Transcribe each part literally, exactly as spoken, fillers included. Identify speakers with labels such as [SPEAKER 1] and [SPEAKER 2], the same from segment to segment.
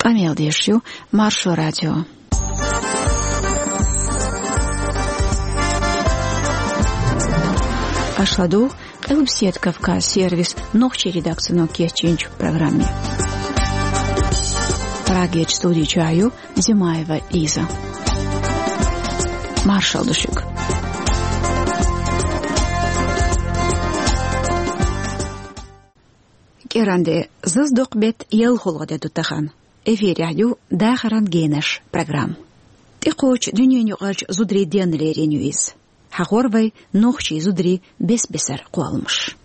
[SPEAKER 1] Камел Дешью, Маршо Радио. Ашладу, Элбсет Кавказ сервис, ногче редакционно кеченч в программе. Рагеч студии чаю, Зимаева Иза. Маршал Душик. Керанде, заздок бет ел холоде дутахан. Эфиряю дахаран генеш программ. Тикоч дюненю гач зудри денлеренюиз. Хагорвай ногчи зудри бес-бесар куалмыш.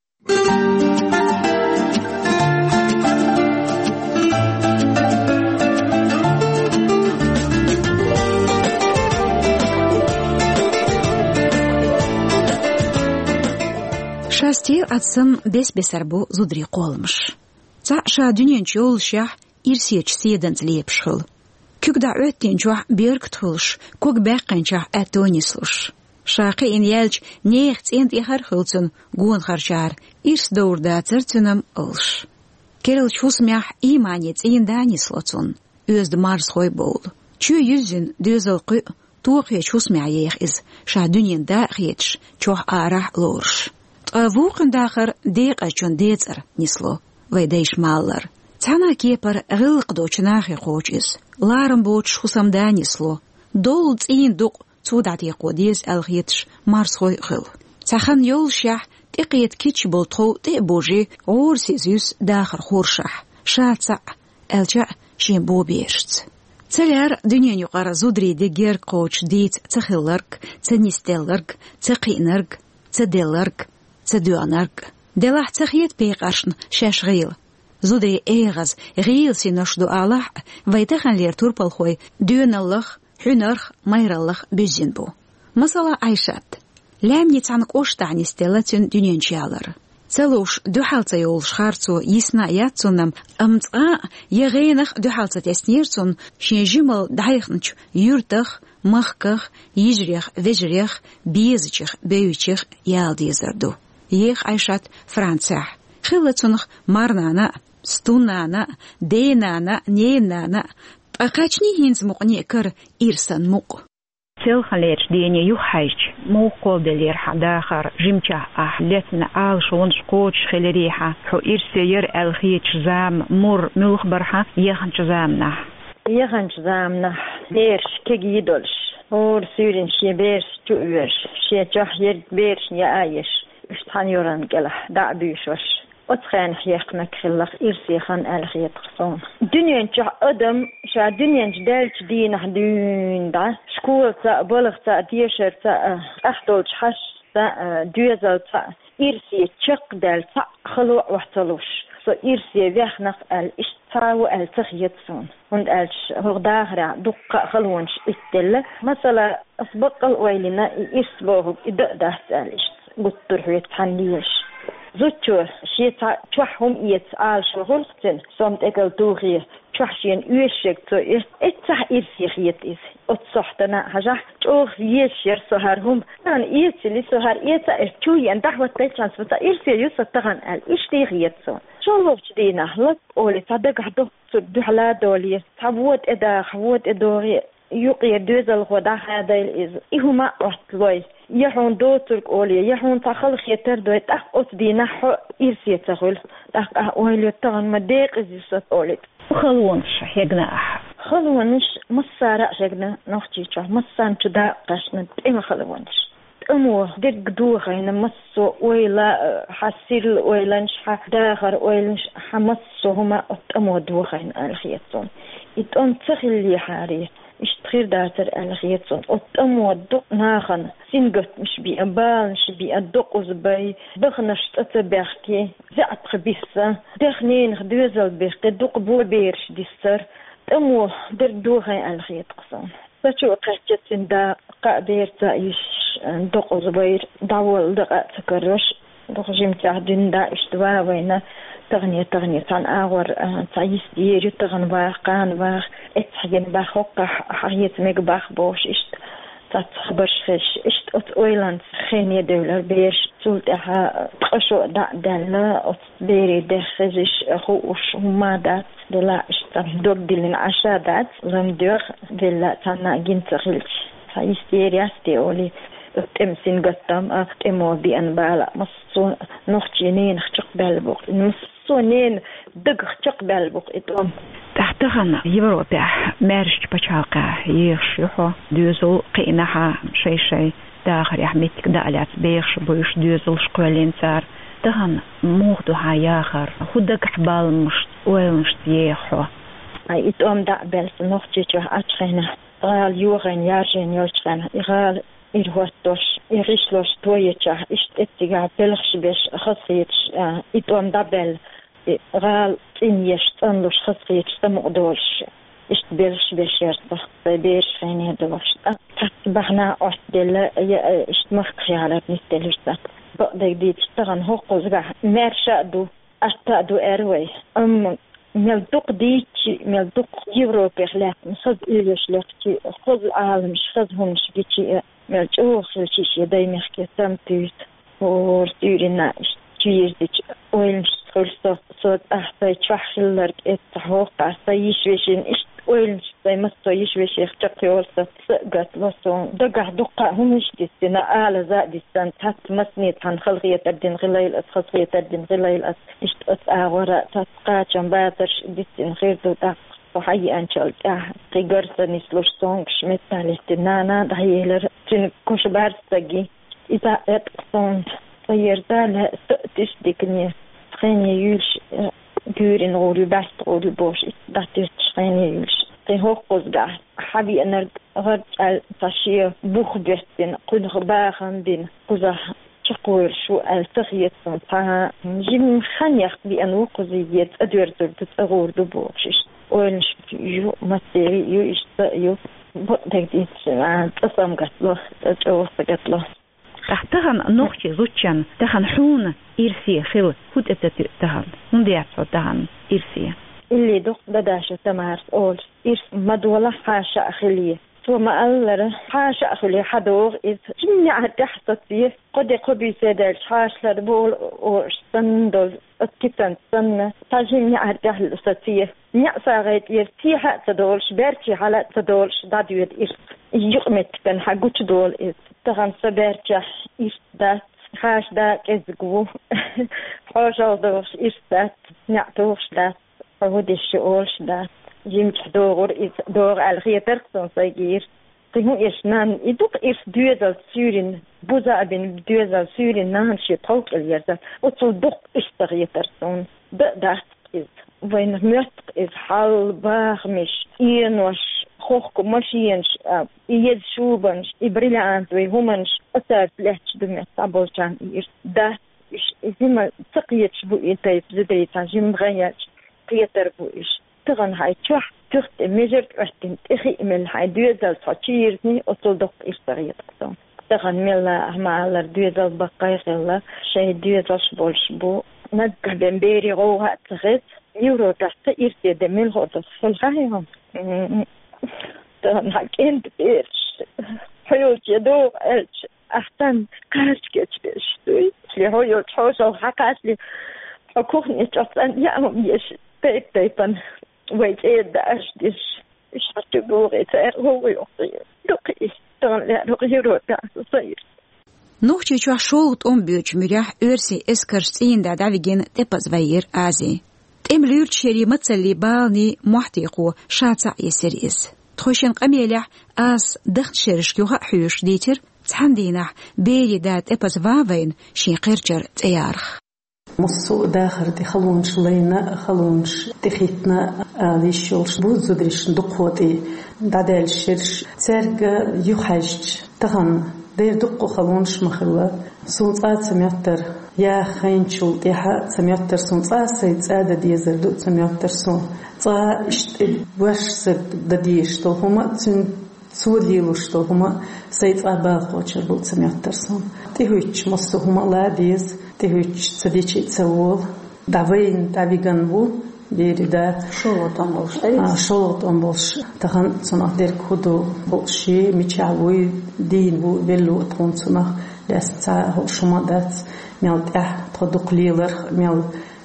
[SPEAKER 1] Шастир атсым бес-бесарбу зудри куалмыш. Ца ша дюненчу ол шах ирсеч седенц лепшхыл. Күгда өттенчуах бергтхылш, куг бәккенчах әтонислуш. Шақы ин ялч нехц энт ихархылцын гуын харчар, ирс доурда цырцынам ылш. Керил чусмях иманец инданислоцун, өзді марс хой бол. Чу юзін дөзілқы туқе чусмя ех из, ша дүненда хетш, чох арах лорш. Тғавуқындақыр дейқ ачун дейцар нисло, вайдайш маллар. Цана кепар ғылық дочынахи қочыз, ларым боч хусамда нисло. Дол цин дуқ цудати қодез әлхетш марсхой ғыл. Цахан йол шах тиқиет кич болтху те божи ор сезюс дахыр хоршах. Шаца әлча шен бо бершц. Цаляр дүнен юқар зудри дегер қоч дейц цахилларк, цанистелларк, цақинарк, цаделларк, цадуанарк. Делах цахиет пейқаршн шаш ғил. Зудри эйгаз ғил синошду аллах вайтахан лер турпалхой дюналлах хюнарх майраллах бюзин бу. Масала Айшат. Лямни цанк оштани стелатин дюненчалар. Целуш дюхалца йол шхарцу ясна ятцунам амца егенах дюхалца теснерцун шенжимал дайхнч юртах махках ижрех вежрех безчих беючих ялдезерду. Ех Айшат Франция. Хилацунх марнана стунана дейнана нейнана Акачни хинз муqni кар ирсан муq.
[SPEAKER 2] Цел халеч дене юхайч муqol делер хадахар жимча ахлетна ал шон шкоч хелериха хо ирсеер алхич зам мур мулхбарха яхан замна яхан замна берш кегидолш ор сюрин шеберш туверш шечах ер берш я айш штан yorан гела да бишош أتخان حيقنا كخلق إرسي خان ألخية قصون دنيا جا أدم شا دنيا جدالش دين حدون دا شكول تا بلغ تا ديشر تا أخدول حش تا دوزل تا إرسي تشق دال تا خلوع وحتلوش سو إرسي بيخنق الاشتاو التخيطسون وند ألش هغداغرع دقا خلونش إستل مثلا أسبق الويلنا إرسبوه إدأ دهت الاشت قطر حويت حنيش زوجو شيتا تشوحهم يتعال شغلتن صمت اكل دوغي تشوحشين يوشك تو اتح إرسيخيت إذ أتصحتنا حجح تشوغ يشير سهرهم نان إيتي سهر إيتا إرتوي أن دعوة تيشان سبتا إرسي يوسطغان الإشتيغيت سون شغلوب جدينا لك أولي صدق حدو تدوحلا دولي تابوت إدا خوت إدوري يقي دوزل غدا هذا الإز إهما أحتلوي يحون دوترك أولي يحون تخل خيتر دوي تخ أتدينا حو إرسية تخل تخ أولي تغن مديق إزيسات أولي خلونش يقنا أح خلونش مصارع شقنا نختيشا مصان تدا قشنا إما خلونش أمو ديك دوغينا مصو ويلا حسيل ويلانش داخر ويلانش حمصو هما أمو دوغينا الخيتون إتون تخلي حاري مش تخير داتر الخيتون أتأمو الدق ناخن سنقت مش بي أبال مش بي الدق وزباي بغنش تتباخكي زعت خبيثة دخنين خدوزل بيخي دق بو بيرش ديستر تأمو در دوغي الخيت قصان فتشو قهجت سندا قابير تايش دق وزباير داول دقاء تكرش دق جمتع دندا اشتوا وينا تغنية تغنية تان آور تعيس ديريو تغن باخ قان باخ اتحجن باخ وقع حقيت ميق باخ بوش اشت تتخبرش خش اشت ات اويلانس خيني دولار بيش تولت اها تقشو دا دالا ات بيري دخزش خوش هما دات دلا اشت
[SPEAKER 3] دوغ دلين عشادات لمدوغ دل تانا جنتخلش هاي ستيرياستي أولي تمسين قطام تمو بيان بالا مصو نختينين نختق بالبوق مصونين دق اختق بالبوق إتوم
[SPEAKER 2] تحتغن يوروبا مارش بشاقة يخشيحو دوزو قيناها شي شي داخل يحميتك دالات بيخش بيش دوزو شقوالين سار تغن موغدو هاياخر خودك حبال مش ويلنش تيخو
[SPEAKER 3] أي إتوم دا بلس نختيجو أتخينا غال يوغن يارجين يوشخنا إغال إرهوتوش إريشلوش تويتشا إشت إتيغا بلخش بيش خصيتش إتوم دا بل غال إنيش تنلوش خصيتش تمقدولش إشت بلخش بيش يرتخ بيش خيني دوش تحتبخنا أحدل إشت مخيالات نستلوشتا بقدك دي تشتغن هوقوز غا مارشا دو أشتا دو أروي أم ملدوق ديتي ملدوق يوروبي خلاف مخذ إليش لفتي خذ العالم خذ همش بيتي ملجوخ لشيش يدي مخكي تمتيت ورسيرنا تيردك ويلمش تخلص صوت أحسي تفحلرك إتحوق أحسي يشوشين إشت ويلمش زي مستو يشوش يختقي ورسة سقط لصون دقع دقع همش ديستنا آل زاد ديستان تحت مسنيت عن خلقية الدين غليل أس خلقية الدين غليل أس إشت أس آغورا تسقاچن باترش ديستين غير دو دق وحي أنشال اه تيجرس نسلوش سونغش متالي تنانا دهيلر تن كوش بارستجي إذا أتقصون فيرزال تأتش ديكني خيني يولش جورين غولي بس غولي بوش داتش خيني يولش تهوقز قا حبي أنا غرد التشير بوخ بيستين قد غباخن بين قزح تقول شو التخيط صنطها جيم خنيخ بأن وقزيت أدور زرد أغور دبوش وينش يو مسيري يو يشتايو بدك دي تسمع تصم قتله تجوز قتله
[SPEAKER 2] تحتهن نوختي زوجان تهن حون إرسي خل هود تهن هندي عصو تهن إرسي
[SPEAKER 3] اللي دق بداشة تمارس أول إرس مدولة حاشا أخليه ثم ألر حاشا أخلي حدوغ إذ جميع تحصت فيه قد قبي سيدال حاش لربول وشتندل الكتن سنة تجميع تحل ستيه نعسى غيت يرتيها تدولش بارتي على تدولش دادويد إرس يقمت كان حقوش دول إذ تغن سبارتي إرس دات حاش دات إزقو حاجة دوغش إرس دات نعتوغش دات فهودش أولش دات جيمت دور إذ دور الخير تركتون سيجير تهو إشنان إدوك إرس دوزال سورين بوزا بين دوزال سورين نانشي طوق اليرزال وتصدق إشتغي ترسون بقدات إذ وين ميتق إذ حال باغمش إينوش خوخكو ماشينش إيد شوبنش إبريلانت ويهمنش أسار فلحش دمي طابولشان إير دات إش إزيما تقيتش بو إنتايب زدريتان جيم غياتش قيتر بو إش تغن هاي تشوح تخت مجرد وحتين تخي من هاي دوزال تشيرني أصدق إشتغي تقصون تغن ميلا أحمالر دوزال بقايق الله شاي دوزال شبولش بو نقه بمبيري غوها تغيط يورو تحت إرسي دميل هو تصفلها تغن هاكين تبيرش حيوت يدوغ ألش أحسن كاشكتش بيشتوي اللي هو يتحوش أو حكاش لي حكوخني تحسن يأمم يش تيب تيبن ويت إيد داش ديش إيش هتبوغي تير هو يقصير لقي تغن لأنه يورو تحت صير
[SPEAKER 1] نوختي تشوح شولت أم بيوش مريح أرسي إسكرسين دا دافيجين تبز فير آزي تم ليرت شيري متسلي بالني محتيقو شاتع يسريس تخوشين قميلح آس دخت شيرش يوها حيوش ديتر تحمدينح بيري دات تبز فاوين شين قرجر تيارخ
[SPEAKER 4] مصو داخل دي خلونش لينا خلونش تخيتنا آلي شولش بوزو دريش دقوتي دادال شيرش تسرق يوحاجج تغن دير دقو خلونش مخلا سونصات سميتر يا خينشو تيحا سميتر سونصات سيد آده ديزر دو سميتر سون تا اشت واش سد دديش تو هما تن سوليلوش تو هما سيد آباد خوشر بول سميتر سون تهوش مصو هما لا ديز تهوش تديشي تسوول داوين داويغان بو بيري دا
[SPEAKER 5] شولط أمبولش آه
[SPEAKER 4] شولط أمبولش تخن صنع دير كودو بولشي ميشاوي دين بو بيلو تخون صنع لاس تا هو شما دات ميل تح تخدق ليلر ميل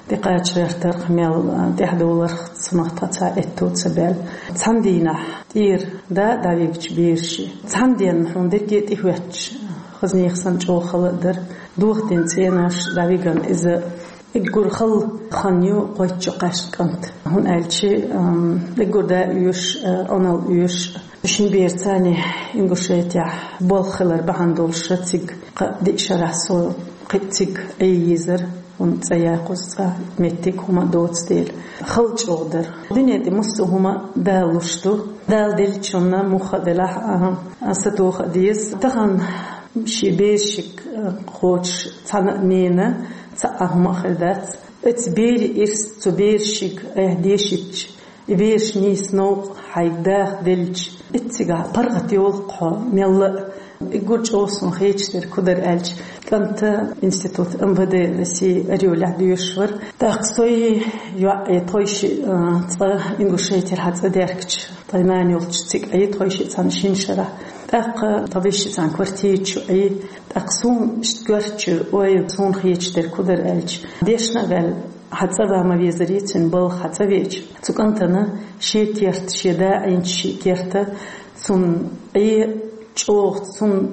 [SPEAKER 4] دقات غيرتر خميل دهدولر صنعت تا اتو تبل تندينا دير دا داويج بيرشي تندين هون دكيت يهوتش خزني خصن جو خلدر دوختين تيناش داويغان إذا الجور خل خانيو قوتش قاشكنت هون ألشي الجور دا يوش أنا يوش شين بيرتاني إنجوشيت يا بول خلر بهندول شتيج قد شرحسو قتيج أيزر ونتسياقوس متيك هما دوتستيل خلج أقدر دنيا دي مستو هما دالوشتو دال دلشونا مخدلة أستوخ ديس تخن شي بيشك خوش تنمينا تأهم خدات اتبير إرس تبيرشك اهديشك إبيرش نيس نوق حيداخ دلج اتسيقا برغت يولقها ميلا إقولش أوصن خيجتر كدر ألج كنت إنستيتوت إم في دي لسي أريولا ديوشور تاقصوي يوعي طويشي تطا إنغوشيتر حتى ديركتش طينان يولتشتك أي طويشي تانشين شرح تاق طبيشي تان كورتيتشو أي تاقصون اشتقرتشو وي صون خيجتر كدر ألج ديشنا غال حتى ما بيزريتن بل حتى بيج تكنتنا شي كيرت شي داعين شي كيرت ثم أي شوخ ثم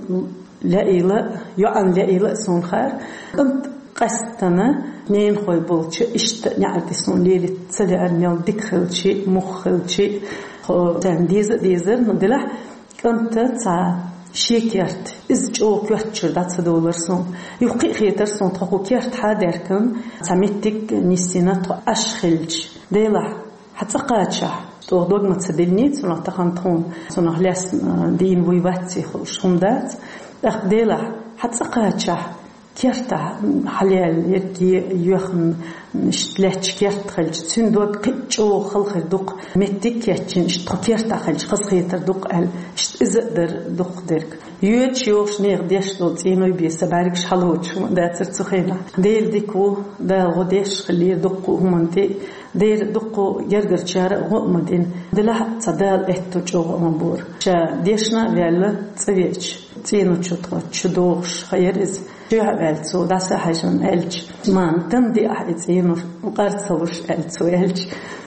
[SPEAKER 4] لائلة يعن لائلة ثم خير كنت قصتنا نين خوي بولش إشت نعرف ثم ليلة تسلع الميل دخل شيء مخل شيء خو تنديز ديزر ندله كنت تع شي كيرت إز جو كيرت شردات سدولر ثم يقي خيتر ثم تخو كيرت حادركم تمتك نسينا تأشخلج ديلا حتى قاتشة تو دوغ متسدلنيت سنة تخانتون سنة هلاس دين ويباتي خلش خمدات أخ ديلا حتى قاتشة كيرتا حليال يركي يوخن نشتلاتش كيرت خلج سن دوغ قيتشو خلخ دوق متك كيتشن اشتو كيرتا خلج خص خيتر دوق ال اشت ازقدر دوق درك يوتش يوش نيغ ديش نوت إنو يبيس باركش حلوش داتر تخيلا ديل ديكو دا غديش خلير دوقو همانتي دير دوقو يرجر شارع غمدين دلها تدال اتو جو غمبور شا ديشنا ويلا تسويش تينو تشوتو تشدوش خيرز شوها والتو داسا حاجن ألج مان تندي أحد تينو وقارت صوش ألتو ألج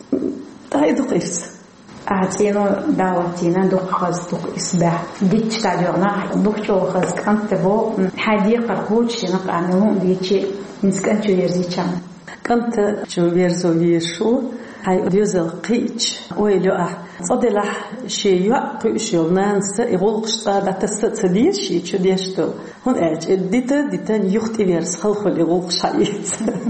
[SPEAKER 4] تاي دوقيس
[SPEAKER 1] أعطينو دعوتينا دوق خاز دوق إصباح ديتش تعجونا دوق شو خاز كانت بو حديقة قوتش نقع نمو ديتشي نسكنتو يرزيشان
[SPEAKER 4] كنت شو يرزو ليشو هاي ديوزل قيتش ويلو أح صدلح شي يوقع شو نانس يغلق شتا تستدير شي شو ديشتو هون أج ديتا ديتا يختي بيرس خلخو يغلق شايت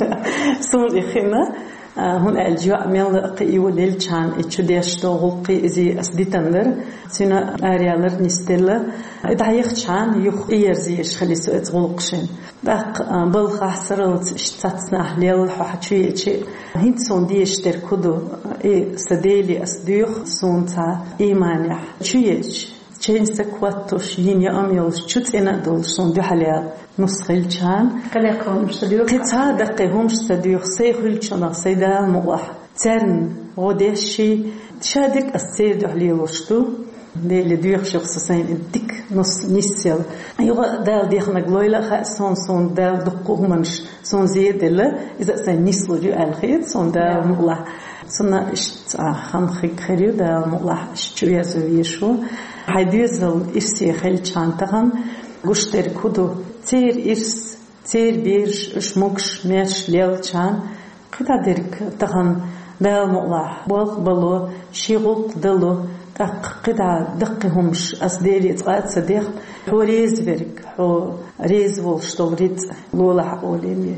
[SPEAKER 4] سون إخينا هون الجوا ميل قيو دلشان اتشديشتو غلقي إزي أسديتندر سينا أريالر نستيلا دايخشان يخ إيرزيش خليسو اتغلقشين داق بلخ حسرلت اشتاتنا ليل حوحتشوية شي هنت سون ديشتر كدو إي سديلي أسديوخ سون تا إيمانيح شويش چين سكواتوش ينيا أميوش شوت إنا دول سون دو حليال نسخيل شان
[SPEAKER 1] قلقهم شتديوخ
[SPEAKER 4] قطع دقيهم شتديوخ سيخيل شانا سيدا موح ترن غوديشي شادك السيد عليوشتو ديل ديوخ شخصين الدك نص نسيل أيوة دال ديخنا قلويلة خا سون سون دال دقوهمش سون زيدلة إذا سن نسلو جو الخير سون دال موح سنة اشت خانخي خيريو دال موح اشتويا زويشو هيديزل إرسي خيل شانتهن قشتر كودو تير إرس تير بيرش شموكش ميش ليل شان قدا درك تهن دال موح بوق بلو شيغوق دلو دق قدا دقهمش أصديلي تقات صديق هو ريز برك هو ريز والشتول ريز لولا حقولي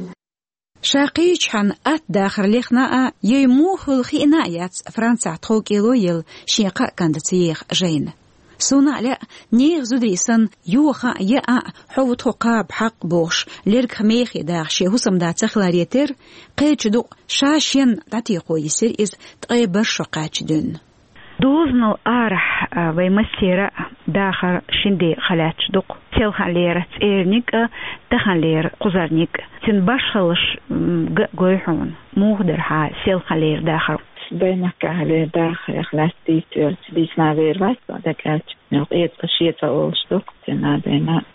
[SPEAKER 1] شاقيش حن أت داخل لخناء يموه الخينايات فرنسا تخوكيلو يل شيقا كاندتيخ جين سونا لا نيغ زودريسن يوخا يا حو تقاب حق بوش ليرك ميخي داخ شي حسم دا تخلاريتر قيچدو شاشين داتيقو يسير إز تقيبر شقاچ دون
[SPEAKER 2] دوزنو أرح ويمسيرا داخل شندي خلاتش دوق تيل خليرة إيرنيك تخلير قزرنيك تنباش خلش قويحون موغدر ها سيل خلير داخل
[SPEAKER 3] بينك على داخل خلاص ديتول بيسنا غير بس بعد كات نقيت قشية أولش دوق تنا بينا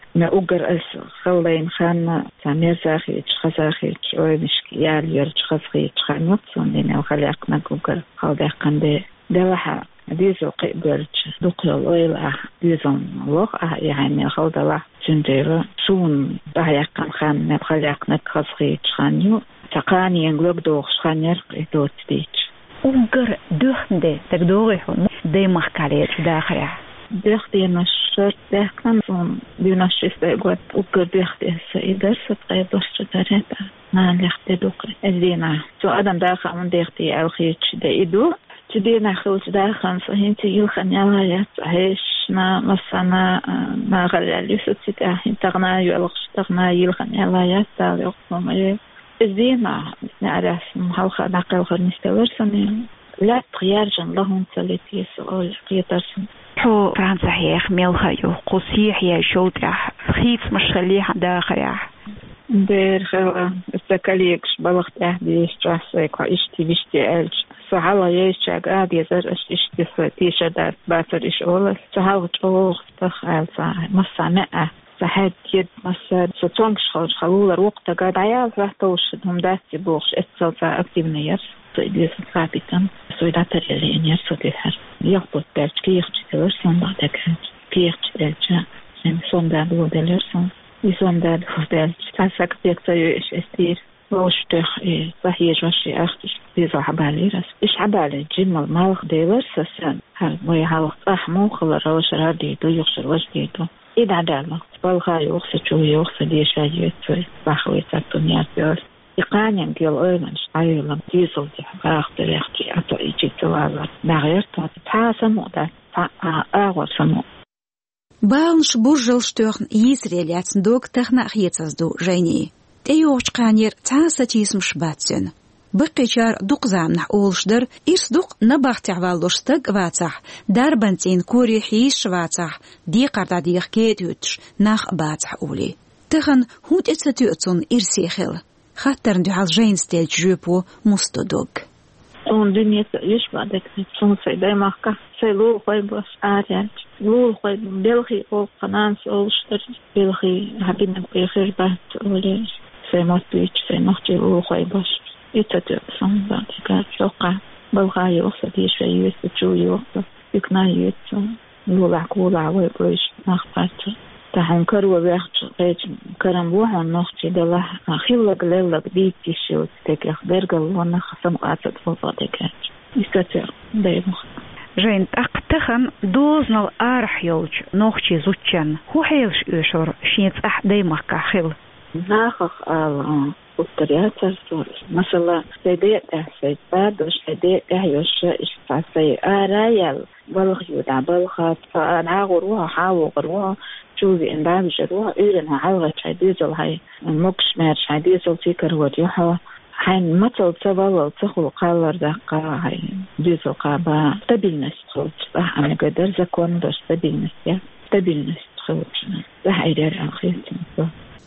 [SPEAKER 3] ما أقر أس خلين خان سامير زاخي خزاخي شوي مشكي يال يرج خزخي خان يقصون لنا وخليقنا أقر خليقنا ده دوحة ديزو قبرج دقل الأويل ديزون لوخ يعني خلد الله جنديرة سون بحيقنا خان خليقنا خزخي خان يو تقاني ينقلق دوخ خان يرقي دوت ديج
[SPEAKER 2] أقر دوخن تقدوري هون دي محكاليش داخل
[SPEAKER 3] دخدي نشر دخن سون بيناشيس بقول أقر دخدي سيدر ستقي دوش دريت ما لخدي دوق الدينا سو أدم داخل من دخدي الخيش دايدو تدينا خلص داخل صحيح يلخن يلا يصحيش ما مسنا ما غلى لي ستة حين تغنى يلخش تغنى يلخن يلا يصار يقوم إيه الدينا نعرف محلخ نقل خل نستورسن لا تغيرجن لهم ثلاثي سؤال قيترسن
[SPEAKER 2] حو فرنسا هيخ ميلخا يو قصيح يا شوترح خيف مش خليها داخرح
[SPEAKER 3] دير خلا استكاليكش بلغت اهدي اشترحسيك واشتي بيشتي الج سحالا يشتاق اد يزر اشتي ستيشة دار باتر اش اولس سحالا تشوغ تخال مسا مئة سحاد يد مسا ستونكش خلج خلولا وقتا قاد عيال راح توشدهم داستي بوغش اتسل سا اكتبنا يرس سويدي سنقابتن سويداتر اللي ان يرسو ديهر يغبط دارج كيخش تلرسون بعدك كيخش دارجا سن دادو دلرسون يسون دادو دارج تاسك بيكتا يوش استير وشتخ صحيح وشي اختش بيزا حبالي رس اش حبالي جمال مالخ ديلر سسن هل موي حالخ احمو خلر روش راديدو يخشر وجديدو إذا عدالة بالغا يوخس شو يوخس ديشا يوتوي بخوي تاكتونيات بيوس يقانين ديال أيمنش عيلا ديزل دي حقاق دريختي أتو إيجي توازا نغير توات تحاسم ودا أغوى سمو
[SPEAKER 1] بالنش بوجل شتوخن يسريليات دوك تخنا خيتزدو جيني تيوش قانير تحاسة تيسم شباتسن بقيشار دوق زامنح أولشدر إرس دوق نباخ تعوالوش ستق واتح داربنتين كوري حيش واتح دي قردا ديخ كيت يوتش ناخ باتح أولي تخن هود اتساتيوتسون إرسيخل خاطر ندو حال جين ستيل جوبو مستو دوق
[SPEAKER 3] اون دنيا يشبع دك سون سيداي ماكا سيلو خوي بس آريان لو خوي بلخي أو قنانس أولشدر بلخي حبينا بخير بات أولي سيمات بيش سيمات لو خوي بس يتتقسم بعد كده شوقة بلغا يوصل يشوي يوصل شو يوصل يكنا يوصل يولع كولع ويبريش نخبات تحن كروا بيحج قيج كرم بوحا نختي دله خيلق ليلق ديك تشيو تكيخ درقل ونخ سمقاتت فضاتك يستطيع دايمخ
[SPEAKER 2] جين تقتخن دوزن الأرح يولج نختي زوتشن هو حيلش يشور شينت أح دايمخ كخيل
[SPEAKER 3] ناخخ آل والطريقة تصور مثلا سيدي أحسد بعد وش سيدي أحيوش إشتعسي آرايل بلغ يودع بلغات فأنا غروها حاو غروها شوفي إن دعم جروها إيرنها عالغة شايديزل هاي المكش مار شايديزل تيكر وديوحوا حين مثل تبالل تخل قالر دقا هاي ديزل قابا تبيلنس تخلج صح أنا قدر زكون دوش تبيلنس يا تبيلنس تخلج صح إيدير أخيرتين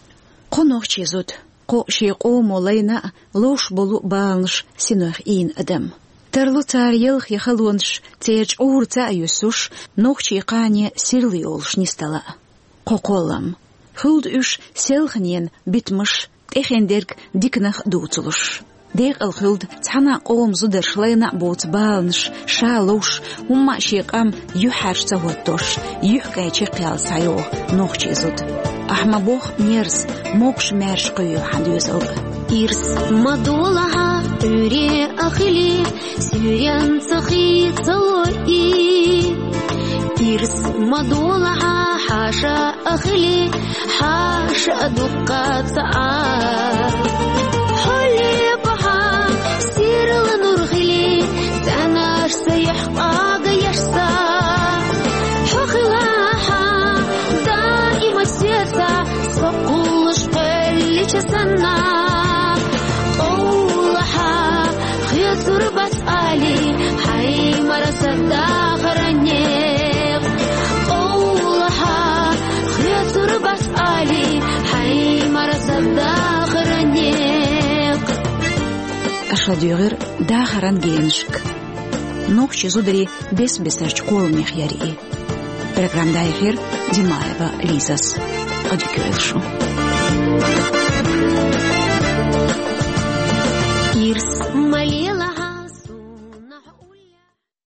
[SPEAKER 1] قنوخ چيزود قو شيقو مولينا لوش بلو بالنش سينوخ إين أدم ترلو تاريلخ يخلونش تيج أور تايوسوش نوخ چيقاني سيرليولش نستلا قو قولم خلد إش سيلخنين بيتمش تخندرك ديكنخ دوتلوش ديق الخلد تحنا قوم زدر شلينا بوت بالنش شالوش وما شيقام يحرش تودوش يحكي چيقيال سايو نوخ چيزود أحما بوخ ميرس موكش مارش قيو حندوز أوغ
[SPEAKER 5] إرس مدولها أوري أخلي سوريان سخي صوئي إرس مدولها حاشا أخلي حاشا دقات سعاد حولي بها سير لنرغلي تناش سيحقا يشسا حخلاها دائما سيسا سقولش قلي جسنا قولها خيطر بسألي حي مرسد داخرنيق قولها خيطر بسألي حي مرسد داخرنيق
[SPEAKER 1] أشهد يغير داخران جينشك نوكشي زودري بس بسرچ قول مخياري برنامج دايخير ديمايبا ليزاس أدي كيلشو